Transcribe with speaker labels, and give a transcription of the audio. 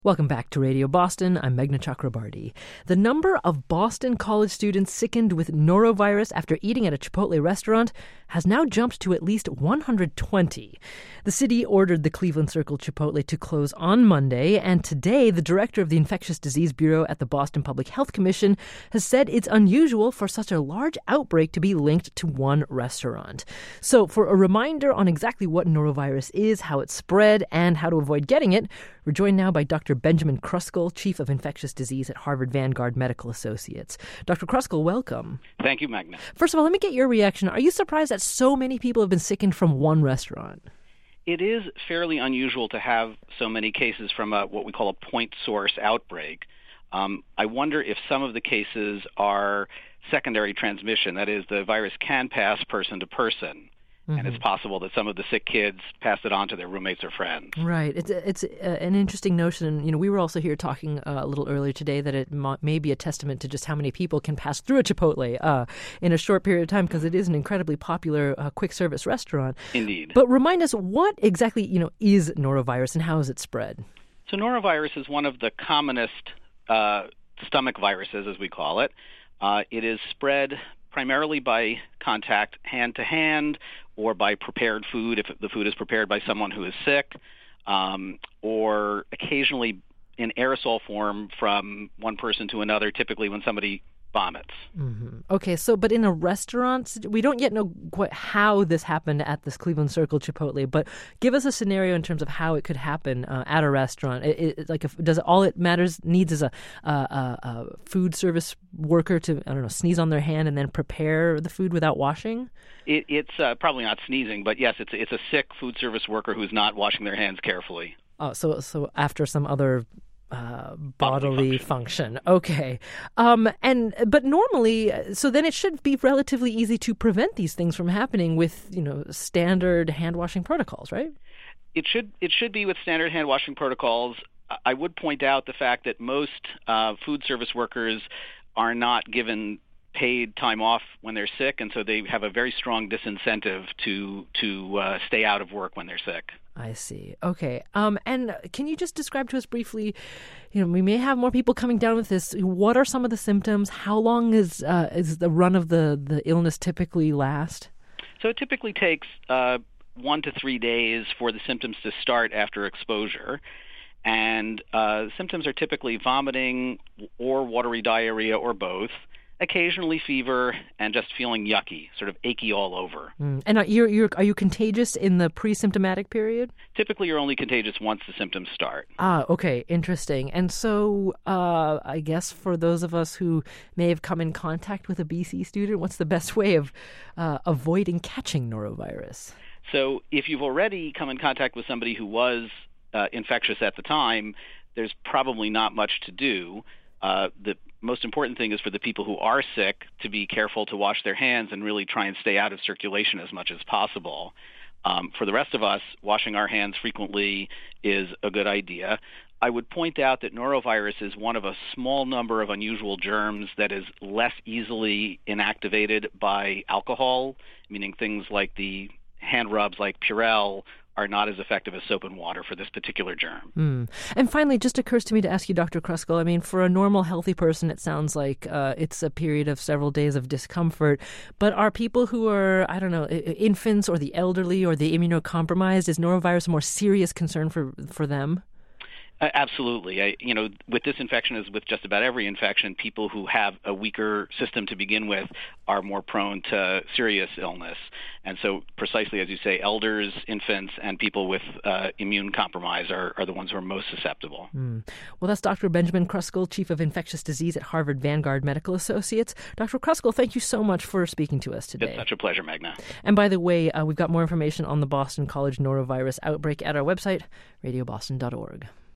Speaker 1: Welcome back to Radio Boston. I'm Meghna Chakrabarty. The number of Boston college students sickened with norovirus after eating at a Chipotle restaurant has now jumped to at least 120. The city ordered the Cleveland Circle Chipotle to close on Monday, and today the director of the Infectious Disease Bureau at the Boston Public Health Commission has said it's unusual for such a large outbreak to be linked to one restaurant. So for a reminder on exactly what norovirus is, how it's spread, and how to avoid getting it, we're joined now by Dr. Benjamin Kruskel, Chief of Infectious Disease at Harvard Vanguard Medical Associates. Dr. Kruskel, welcome.
Speaker 2: Thank you, Meghna.
Speaker 1: First of all, let me get your reaction. Are you surprised that so many people have been sickened from one restaurant?
Speaker 2: It is fairly unusual to have so many cases from what we call a point source outbreak. I wonder if some of the cases are secondary transmission. That is, the virus can pass person to person. And it's possible that some of the sick kids passed it on to their roommates or friends.
Speaker 1: Right. It's an interesting notion. And, we were also here talking a little earlier today that it may be a testament to just how many people can pass through a Chipotle in a short period of time, because it is an incredibly popular quick service restaurant.
Speaker 2: Indeed.
Speaker 1: But remind us, what exactly, is norovirus and how is it spread?
Speaker 2: So norovirus is one of the commonest stomach viruses, as we call it. It is spread primarily by contact hand-to-hand or by prepared food, if the food is prepared by someone who is sick, or occasionally in aerosol form from one person to another, typically when somebody vomits.
Speaker 1: Mm-hmm. Okay, but in a restaurant, we don't yet know quite how this happened at this Cleveland Circle Chipotle, but give us a scenario in terms of how it could happen at a restaurant. All it needs is a food service worker to, sneeze on their hand and then prepare the food without washing?
Speaker 2: It's probably not sneezing, but yes, it's a sick food service worker who's not washing their hands carefully.
Speaker 1: Oh, so after some other bodily function. Okay. But normally, so then it should be relatively easy to prevent these things from happening with, standard hand washing protocols, right?
Speaker 2: It should be with standard hand washing protocols. I would point out the fact that most food service workers are not given paid time off when they're sick, and so they have a very strong disincentive to stay out of work when they're sick.
Speaker 1: I see. Okay. And can you just describe to us briefly, we may have more people coming down with this. What are some of the symptoms? How long is the run of the illness typically last?
Speaker 2: So it typically takes 1 to 3 days for the symptoms to start after exposure. And symptoms are typically vomiting or watery diarrhea or both. Occasionally fever and just feeling yucky, sort of achy all over.
Speaker 1: And are you contagious in the pre-symptomatic period?
Speaker 2: Typically, you're only contagious once the symptoms start.
Speaker 1: Ah, okay, interesting. And so I guess for those of us who may have come in contact with a BC student, what's the best way of avoiding catching norovirus?
Speaker 2: So if you've already come in contact with somebody who was infectious at the time, there's probably not much to do. The most important thing is for the people who are sick to be careful to wash their hands and really try and stay out of circulation as much as possible. For the rest of us, washing our hands frequently is a good idea. I would point out that norovirus is one of a small number of unusual germs that is less easily inactivated by alcohol, meaning things like the hand rubs like Purell are not as effective as soap and water for this particular germ.
Speaker 1: And finally, it just occurs to me to ask you, Dr. Kruskel, for a normal, healthy person, it sounds like it's a period of several days of discomfort. But are people who are, infants or the elderly or the immunocompromised, is norovirus a more serious concern for them?
Speaker 2: Absolutely. With this infection, as with just about every infection, people who have a weaker system to begin with are more prone to serious illness. And so precisely as you say, elders, infants, and people with immune compromise are the ones who are most susceptible.
Speaker 1: Well, that's Dr. Benjamin Kruskel, Chief of Infectious Disease at Harvard Vanguard Medical Associates. Dr. Kruskel, thank you so much for speaking to us today.
Speaker 2: It's such a pleasure, Meghna.
Speaker 1: And by the way, we've got more information on the Boston College norovirus outbreak at our website, radioboston.org.